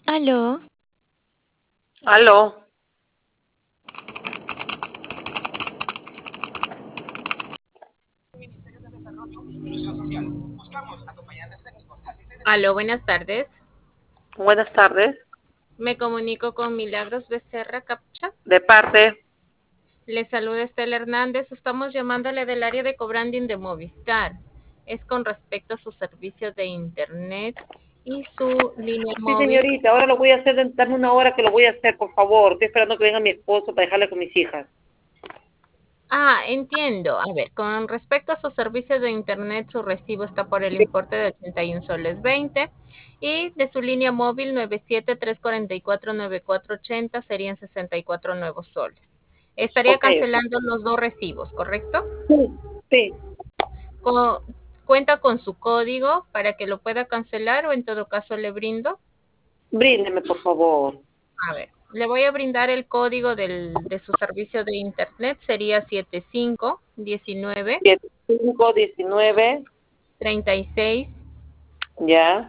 Aló, Aló, Aló, buenas tardes. buenas tardes. Me comunico con Milagros Becerra Capcha. De parte, Le saluda Estela Hernández. Estamos llamándole del área de cobranding de Movistar. Es con respecto a su servicio de internet y su línea sí móvil. señorita, ahora lo voy a hacer, dame una hora que lo voy a hacer, por favor. Estoy esperando que venga mi esposo para dejarle con mis hijas. Ah, entiendo. A ver, con respecto a su servicio de internet, su recibo está por el importe de 81 soles 20 y de su línea móvil 973449480 serían 64 nuevos soles. Estaría Ok, cancelando los dos recibos, ¿correcto? sí, sí, Co- ¿Cuenta con su código para que lo pueda cancelar o en todo caso le brindo? bríndeme, por favor. A ver, le voy a brindar el código de su servicio de internet, sería 7519 7519, 36 ya,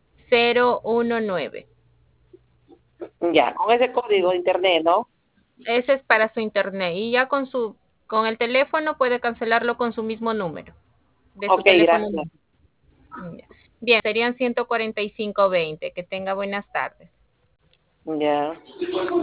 019. ya, con ese código de internet, ¿no? Ese es para su internet y ya con el teléfono puede cancelarlo con su mismo número de su Ok, teléfono. gracias. Ya. Bien, serían 145.20. Que tenga buenas tardes. Ya.